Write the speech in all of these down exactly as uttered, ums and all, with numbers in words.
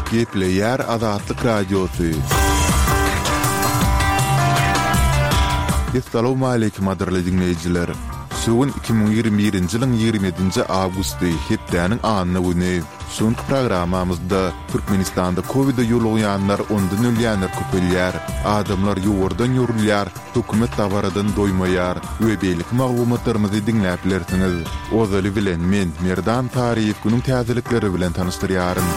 Gepleyer Azatlyk Radiosu. Assalamu alaykum adirli dinleyijiler. Sugun iki bin ýygrimi birinji ýylyň ýygrimi-nji awgusty hepdäniň anyny güni. Şonky programamyzda Türkmenistanda Covid ýolugyanlar ondan ölýänler köpelýär. Adamlar ýurdan ýurulýar, hökümet tabaradan doýmaýar. We beýlik maglumatlarymyzy dinläp bilersiňiz. Ozaly bilen men Merdan Tariýew günüň täzelikleri bilen tanışdyrýarym.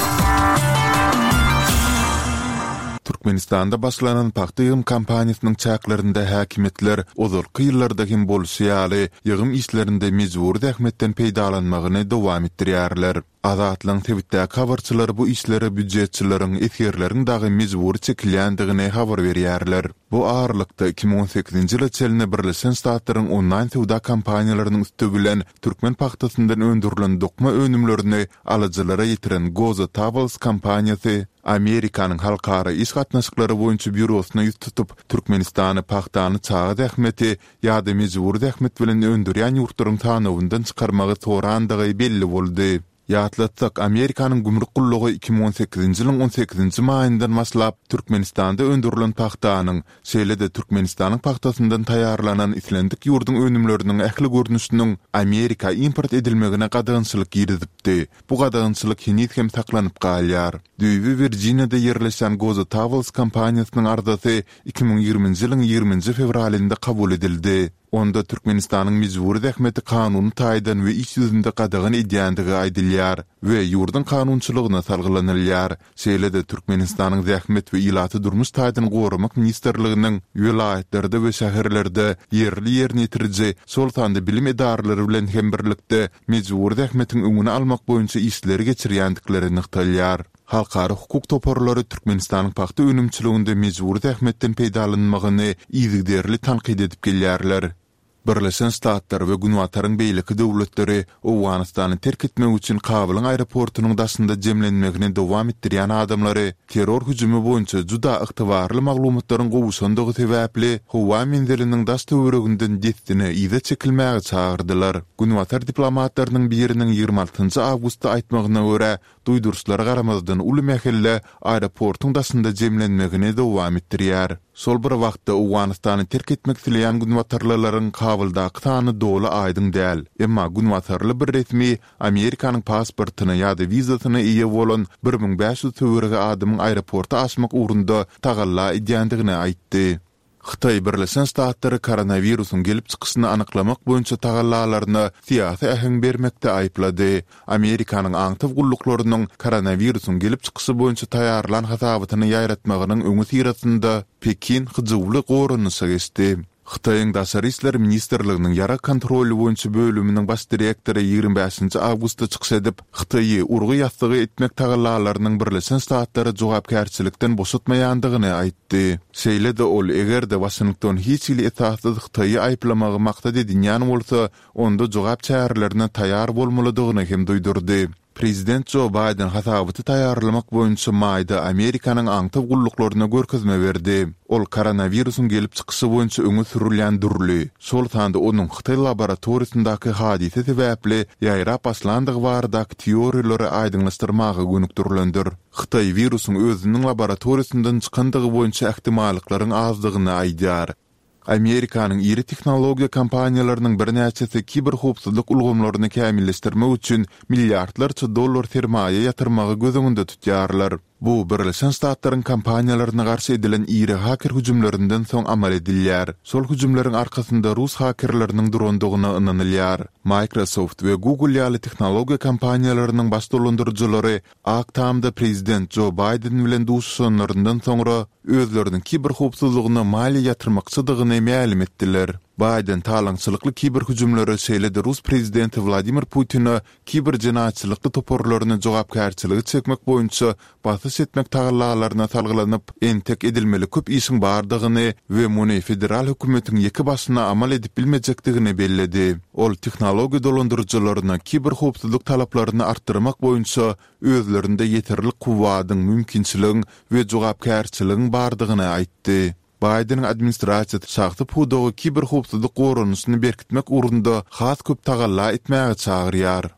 Türkmenistanda başlanan paxta ýygymy kampaniýasynyň çaklarynda häkimetler ozalky ýyllarda hem bolşýaly ýygym işlerinde mejbur dähmetden peýdalanmagyny dowam etdirýärler. Azatlyň Twitter'da habarçylary bu işleri büdjetçileriň, efirleriň dagy mejbur çekilýändigine habar berýärler. Bu ağırlykda iki bin on sekizinji ýyla çeline Birleşen Ştatlaryň online sowda kampaniýalarynyň üstü bilen türkmen paxtasyndan öndürilen dokma önümlerini alyjylara ýetiren Goza Tables kampaniýasy Amerikanyň halkara iş gatnaşyklary boýunça bürosyna ýüz tutup Türkmenistany paxtany çağa dähmeti ýa-da mejbur dähmet bilen öndürýän ýurtlaryň tanawyndan çykarmagy sorandygy belli boldy. Ýatlatsak Amerikanyň gümrük gullugy iki bin on sekizinji ýylyň on sekizinji maýyndan başlap Türkmenistanda öndürilen paxtanyň şeýle-de Türkmenistanyň paxtasyndan taýýarlanan islendik ýurdun önümleriniň ähli görnüşiniň Amerika import edilmegine gadagynçylyk ýeridipdi. Bu gadagynçylyk hiç hem saklanyp galýar. Düýbi Virginiýada ýerleşen Goza Tables kampaniýasynyň ardasy iki bin ýygrimiňji ýylyň ýygrimiňji fevralynda kabul edildi. Onda Türkmenistanyň mejbur dähmeti kanuny taýdan we iş ýüzünde gadagyn edýändigi aýdylýar we ýurdun kanunçylygyna salgylanylar. Şeýle-de Türkmenistanyň dähmet we ilaty durmuş taýdan gorumak ministrliginiň welaýetlerde we şäherlerde ýerli ýerine ýetiriji sultanda bilim edaralary bilen hem birlikde mejbur dähmetiň öňüni almak boýunça işleri geçirýändiklerini nykdalýar. Halkara hukuk toporlary Türkmenistanyň paxta önümçiliginde mejbur dähmetden peýdalanmagyny ýygyderli tanqid edip gelýärler. Birleşen Ştatlar we Günwataryň beýleki döwletleri Owganystany terk etmek üçin Kabylyň aeroportunyň daşynda jemlenmegini dowam etdirýän adamlary terror hüjümi boýunça juda ygtybarly maglumatlaryň gowuşandygy sebäpli Howa mendeliniň daş töwereginden detdine ýyda çekilmäge çagyrdylar. Günwatar diplomatlarynyň biriniň ýygrimi altynjy awgustda aýtmagyna görä, duýduruşlara garamazdan uly mähelle aeroportuň daşynda jemlenmegini dowam etdirýär. Sol bir wagtda Owganystany terk etmek dileýän günwatarlylaryň Kabyldaky sany doly aýdyň däl. Emma günwatarly bir resmi Amerikanyň pasportyny ýa-da wizasyny eýe bolan bir bin beş ýüz töweregi adamyň aeroporta açmak ugrunda tagalla edýändigini aýtdy. Xitay Birleşen Ştatlary koronawirusyň gelip çykyşyny anyklamak boýunça tagallalaryny siýasy ähem bermekde aýplady. Amerikanyň aňtyw gulluklarynyň koronawirusyň gelip çykyşy boýunça taýýarlan hasabatyny ýaýratmagynyň öňü sirasynda Pekin hyjywly gorunysy geçdi. Xitaýyň Daşary işler ministrliginiň ýara kontroly boýunça bölüminiň baş direktory ýygrimi beşinji awgustda çykyş edip, Xitaýy urgy ýatlygy etmek tagallalarynyň Birleşen Ştatlara jogapkärçilikden boşatmaýandygyny aýtdy. Şeýle-de ol egerde Washington hiç ýyly etassyz Xitaýy aýplamagy maksat edilýän bolsa, onda jogap çäherlerine taýýar bolmalydygyny hem duýdurdy. Prezident Joe Biden hasabaty taýýarlamak boýunça maýda Amerikanyň aňtyw gulluklaryna görkezme berdi. Ol koronawirusyň gelip çykyşy boýunça öňe sürilýän durly. Şol tanda onuň Xitay laboratoriýasyndaky hadise sebäpli ýaýrap başlandygy baradaky teoriýalary aýdyňlaşdyrmagy gönükdirilendir. Xitay wirusyň özüniň laboratoriýasyndan çykandygy boýunça ähtimallyklaryň azdygyny aýdýar. Amerikanyň iri teknologiýa kampaniýalarynyň bir näçesi kiber howpsuzlyk ulgamlaryny kämilleşdirmek üçin milliardlarça dollar sermaýe ýatyrmagy gözüňde tutýarlar. Bu Birleşen Ştatlaryň kampaniýalaryna garşy edilen iri haker hüjümlerinden soň amal edilýär. Sol hüjümleriň arkasynda Rus hakerleriniň durandygyny ynanylýar. Microsoft we Google ýaly teknologiýa kampaniýalarynyň baş dolandyrjylary aktamda prezident Joe Biden bilen duşuşanlaryndan soňra özleriniň kiber howpsuzlygyna maliýe ýatyrmakçydygyny ma'lum etdiler. Biden talaňçylykly kiber hüjümleri şeýle-de Rus prezidenti Vladimir Putin'i kiber jinaýatçylykly toporlaryny jogapkärçiligi çekmek boýunça basys etmek tagallalaryna salgylanyp entek edilmeli köp işiň bardygyny we muny federal hökümetiň ýeki başyna amal edip bilmejekdigini belledi. Ol teknologiýa dolandyrjylaryna kiber howpsuzlyk talaplaryny artdyrmak boýunça özlerinde ýeterli kuwadyň mümkinçiligiň we jogapkärçiligiň bardygyny aýtdy. Biden administrasiýasy şahsy pudogy kiber howpsuzlyk gorunysyny berkitmek urunda has köp tagalla etmäge çagyrýar.